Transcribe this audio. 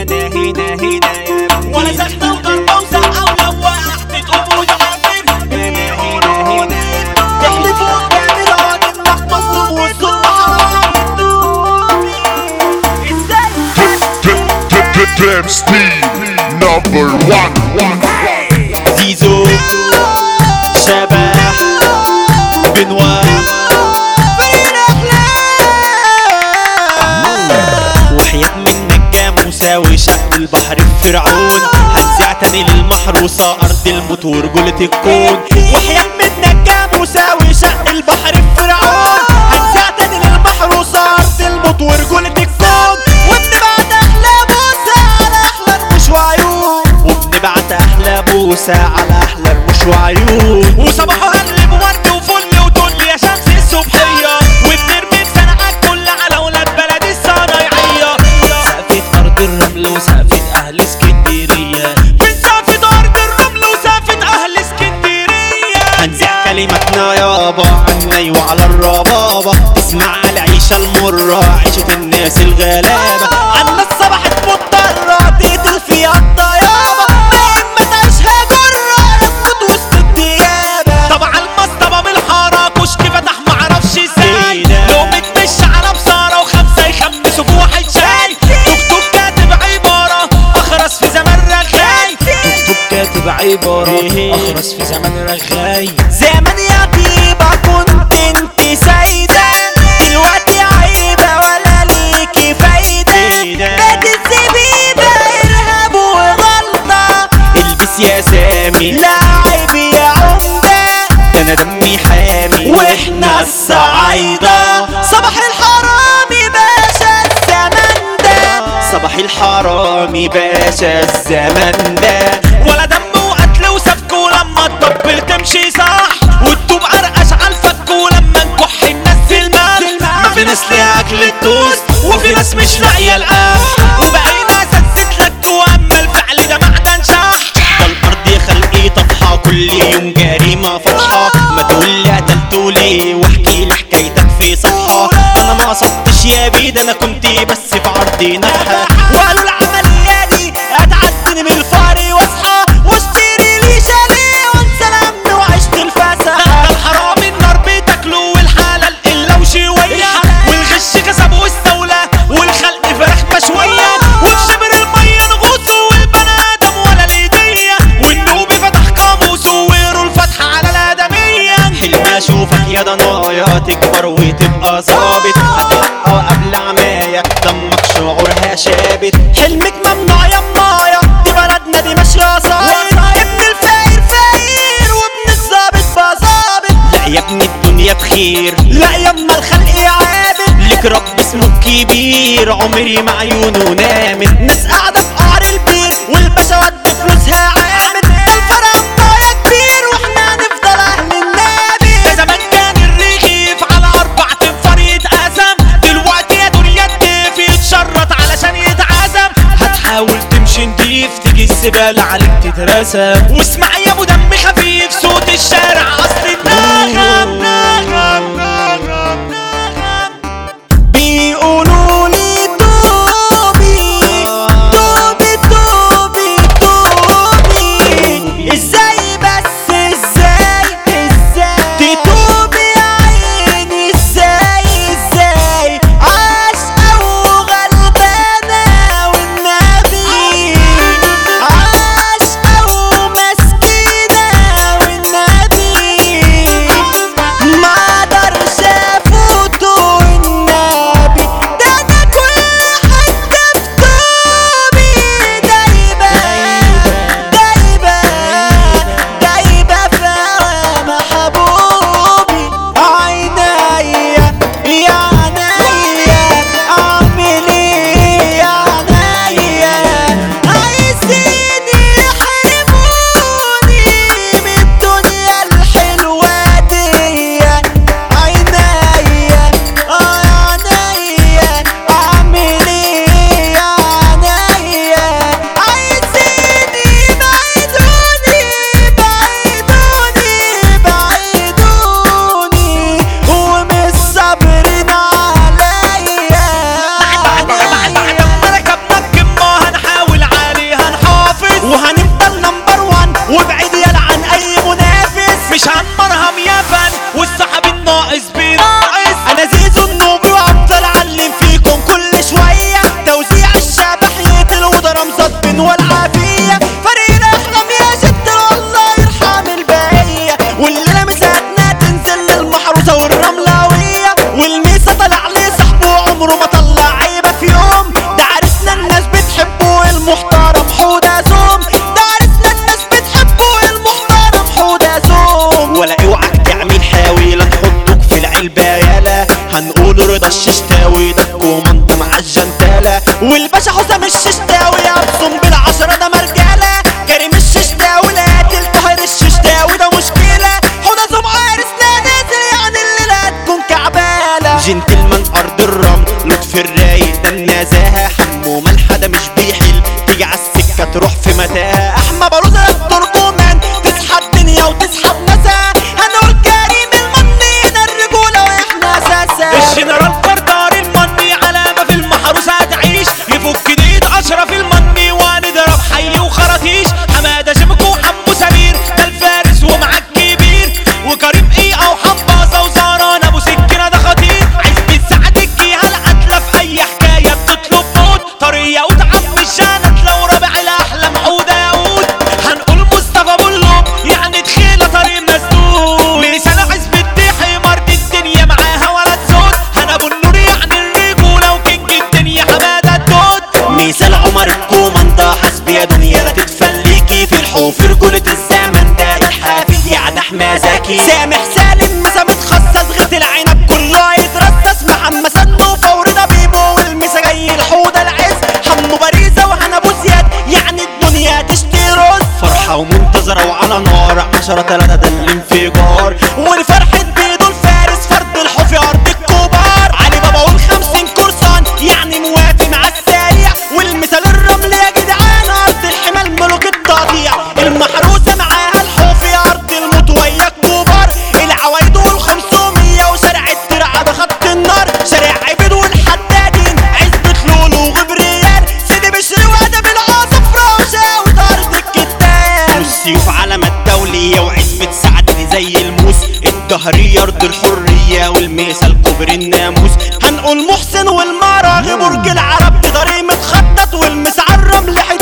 هنا ولا سخنة وضربة وزقة ولو وقعت تقوم وتعافر. هنا تحلفوا جامد عن انك مظلوم والظلم حرام. Damn Steve #1 زيزو شبح بنوا وحياة منك جاموسة وشق البحر في فرعون. هنزع تاني للمحروسة أرض الموت ورجولة الكون. وحياة منك جاموسة وشق البحر في فرعون. هنزع تاني للمحروسة أرض الموت ورجولة الكون. وبنبعت أحلى بوسة على أحلى رموش وعيون. وبنبعت أحلى بوسة على أحلى رموش وعيون. وصباحه قلب ورد وفل وتقول يا شمس الصبحية. وبنرمي بسنعك كل على ولاد بلدي الصنايعية. سقفة أرض الرمل وسقفة أهل اسكندرية. بنسقفة أرض الرمل وسقفة أهل اسكندرية. هنزع كلماتنا يابا عني وعلى الربابة. تسمع العيشة المرة عيشة الناس الغلابة. عنا الصباح مضطرة تقتل فيها الطيابة. ما تعيشها جرة تموت وسط الديابة. طبعا المصطبة بالحارة كشك فتح معرفش ازاي. لو بتمشي على بصارة وخمسة يخمسوا في واحد شاي. دكتور كاتب عبارة أخرس في زمن رغاي. دكتور كاتب عبارة أخرس في زمن رغاي. زمان يا طيبة كنت انت سيدة. دلوقتي عيبة ولا ليكي فايدة. بقت الزبيبة إرهاب وغلطة. البس يا سامي لا عيب يا عمدة. ده أنا دمي حامي وإحنا الصعايدة. صباح الحرامي باشا الزمن ده. صباح الحرامي باشا الزمن ده. ولا دم وقتل وسفك ولما تطبل تمشي صح. والطوب قرقش عالفك ولما نكح ننزل ملح. ما في ناس ليها أكل التوست وفي ناس مش لاقية القمح. وبقينا سدت لك واما الفعل ده معنى نشاح. ده الأرض يا خلقي طفحة كل يوم جريمة فرحة. ما تقولي قتلتولي واحكي لي حكايتك في صفحة. أنا ما قصدتش يا بيد أنا كنت بس في عرضي نفحة. وقالوا العملية دي هتعدني من الفقر واصحى. واشتري لي شاليه وانسى الهم وعشت الفسحة. ده الحرامي النار بتاكله والحلال إلا وشوية. والغش كسب واستولى والخلق فراخ مشوية. والشبر المية نغوصه والبني آدم ولا ليدية. والنوبي فتح قاموسه ويقروا الفتحة على الآدمية. حلمي أشوفك يا ضنايا تكبر وتبقى ظابط. هتحقق قبل عمايك دمك شعورها شابت. حلمك ممنوع يا مايا دي بلدنا دي ماشية صاير. ابن الفقير فقير وابن الظابط بقى ظابط. لا يا ابن الدنيا بخير لا يما الخلق عابد. لك رب اسمه كبير عمري مع عيونه نامت. ناس قاعدة في قعر البير والباشا ودى فلوسها عامد. الفرق يا كبير واحنا هنفضل اهل النبي. ده زمان كان الرغيف على 4 تنفار يتقسم. دلوقتي يا دنيا الضيف يتشرط علشان يتعزم. هتحاول تمشي نضيف تيجي الزبالة عليك تترسم. واسمع يا ابو دم خفيف صوت الشارع اصل النغم. بيقولوا لي توبي توبي توبي توبي. ازاي بس ازاي تتوبي يا عيني ازاي عاشقة وغلبانة والنبي. عاشقة ومسكينة والنبي. المحترم حودة زوم، ده عرسنا الناس بتحبه المحترم حودة زوم. ولا اوعك تعمل حاوي لا تحطك في العلبة يالا، هنقول رضا الششتاوي ده الكوماندا مع الجنتالة، والباشا حسام الششتاوي ابصم بالعشرة ده مرجالة، كريم الششتاوي لا قاتل طاهر الششتاوي ده مشكلة، حودة زوم عرسنا نازل يعني الليلة هتكون كعبالة. جنتلمان ارض الرمل لطفي الرايق ده النزاهة، حمو ملحة ده مش بيحل تيجي عالسكة تروح في متاهة، احمى بلوزة الترجمان تسحب الدنيا وتسحب ناسها، هنقول كريم المني ده الرجولة واحنا اساسا. الجنرال فردار المني علامة في المحروسة هتعيش، يفك ايد اشرف المني وهنضرب حي وخراطيش، حمادة شبكو وحمو سمير ده الفارس ومعاك كبير، وكريم ايه او حباظة وزهران ابو سكينة ده خطير، عزبة سعد الجيها العدلة في اي حكاية بتطلب موت، طرية وتعب الشنط لو رابع الاحلام حودة ياقوت، هنقول مصطفى ابو اللوب يعني دخيلة طريق مسدود، مثال عزبة ديحي مرض الدنيا معاها ولا تزود، هنا ابو النور يعني الرجولة وكينج الدنيا حمادة الدود. مثال عمر الكوماندا حسبي يا دنيا لا تتفليكي، في الحوف رجولة الزمن ده الحافظ يعني احمى زكي، سامح سالم مسا متخصص غيت العنب كله يترصص، محمد سنو فوري ده بيبو والمسا جاي الحوضة العز، حمو باريزة وهنا ابو زياد يعني الدنيا تشتي رز، فرحة ومنتظرة وعلى نار 10-3 ده الانفجار، والفرحة بيدو الفارس فرد الحوف ارض الكبار، علي بابا وال50 كورسان يعني موافي مع السريع، والمثال الرمل يا جدعان ارض الحمال ملوك التقطيع، المحروسة معاها الحوف ارض الموت ويا الكبار، العوايد وال500 وشارع الترعة ده خط النار، شارع عبيد والحدادين عزبة لولو وغبريال، سيدي بشري وادب العاصفرة وشاوت ارض الكتان، والسيوف علامة الدولية وعزبة سعد دي زي الموس، الدهرية ارض الحرية والميسا الكبر الناموس، هنقول محسن والمراغي برج العرب دي طريق متخطط، والمسعى الرمل